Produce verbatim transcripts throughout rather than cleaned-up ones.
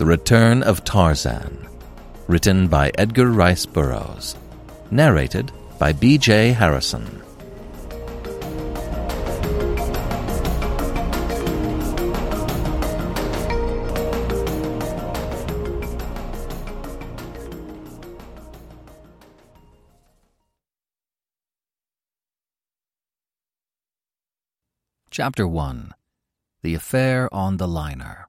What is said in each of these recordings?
The Return of Tarzan, written by Edgar Rice Burroughs, narrated by B J Harrison. Chapter one. The Affair on the Liner.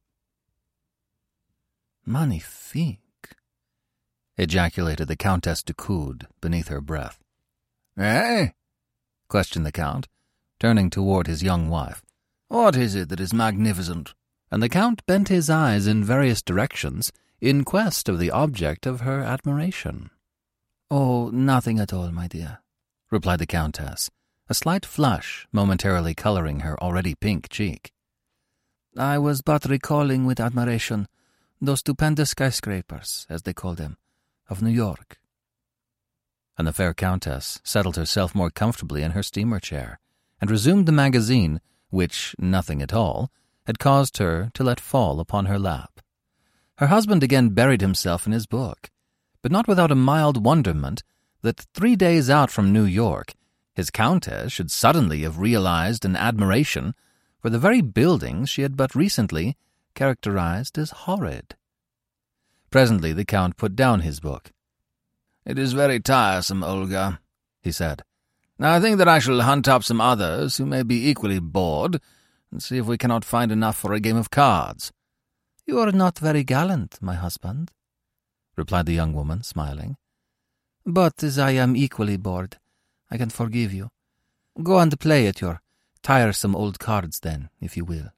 Magnifique, ejaculated the Countess de Coude beneath her breath. Eh? questioned the Count, turning toward his young wife. What is it that is magnificent? And the Count bent his eyes in various directions in quest of the object of her admiration. Oh, nothing at all, my dear, replied the Countess, a slight flush momentarily coloring her already pink cheek. I was but recalling with admiration those stupendous skyscrapers, as they call them, of New York. And the fair Countess settled herself more comfortably in her steamer chair, and resumed the magazine which, nothing at all, had caused her to let fall upon her lap. Her husband again buried himself in his book, but not without a mild wonderment that three days out from New York his Countess should suddenly have realized an admiration for the very buildings she had but recently characterized as horrid. Presently the Count put down his book. "It is very tiresome, Olga," he said. "Now I think that I shall hunt up some others who may be equally bored, and see if we cannot find enough for a game of cards." "You are not very gallant, my husband," replied the young woman, smiling. "But as I am equally bored, I can forgive you. Go and play at your tiresome old cards, then, if you will."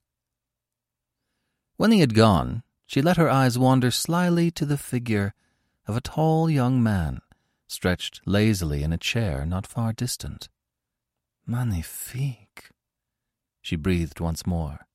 When he had gone, she let her eyes wander slyly to the figure of a tall young man, stretched lazily in a chair not far distant. "Magnifique," she breathed once more.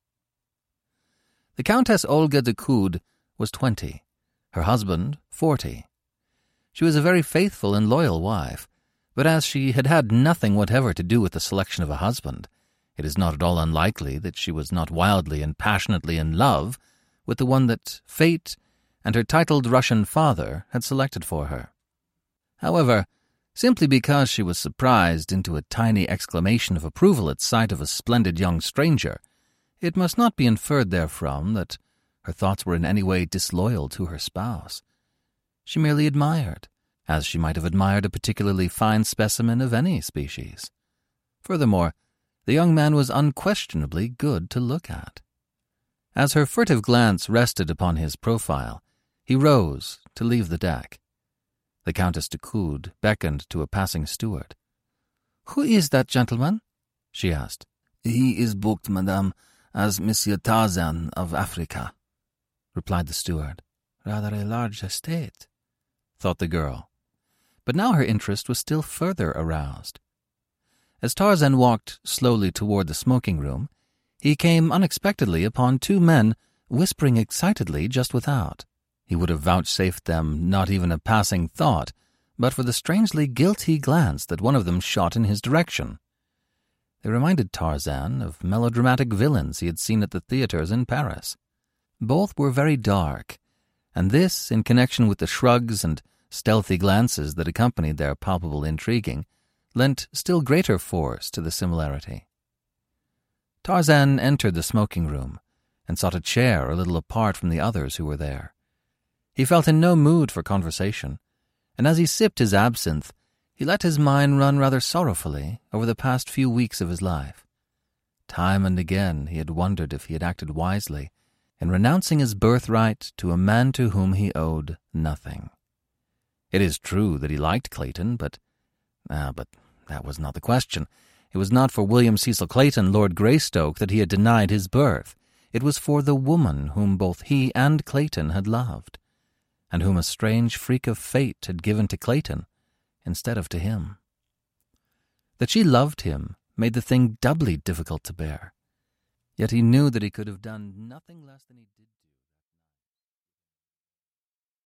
The Countess Olga de Coude was twenty, her husband forty. She was a very faithful and loyal wife, but as she had had nothing whatever to do with the selection of a husband, it is not at all unlikely that she was not wildly and passionately in love with the one that fate and her titled Russian father had selected for her. However, simply because she was surprised into a tiny exclamation of approval at sight of a splendid young stranger, it must not be inferred therefrom that her thoughts were in any way disloyal to her spouse. She merely admired, as she might have admired a particularly fine specimen of any species. Furthermore, the young man was unquestionably good to look at. As her furtive glance rested upon his profile, he rose to leave the deck. The Countess de Coude beckoned to a passing steward. "Who is that gentleman?" she asked. "He is booked, madame, as Monsieur Tarzan of Africa," replied the steward. "Rather a large estate," thought the girl. But now her interest was still further aroused. As Tarzan walked slowly toward the smoking room, he came unexpectedly upon two men whispering excitedly just without. He would have vouchsafed them not even a passing thought, but for the strangely guilty glance that one of them shot in his direction. They reminded Tarzan of melodramatic villains he had seen at the theaters in Paris. Both were very dark, and this, in connection with the shrugs and stealthy glances that accompanied their palpable intriguing, lent still greater force to the similarity. Tarzan entered the smoking room and sought a chair a little apart from the others who were there. He felt in no mood for conversation, and as he sipped his absinthe, he let his mind run rather sorrowfully over the past few weeks of his life. Time and again he had wondered if he had acted wisely in renouncing his birthright to a man to whom he owed nothing. It is true that he liked Clayton, but... Ah, but that was not the question. It was not for William Cecil Clayton, Lord Greystoke, that he had denied his birth. It was for the woman whom both he and Clayton had loved, and whom a strange freak of fate had given to Clayton instead of to him. That she loved him made the thing doubly difficult to bear. Yet he knew that he could have done nothing less than he did.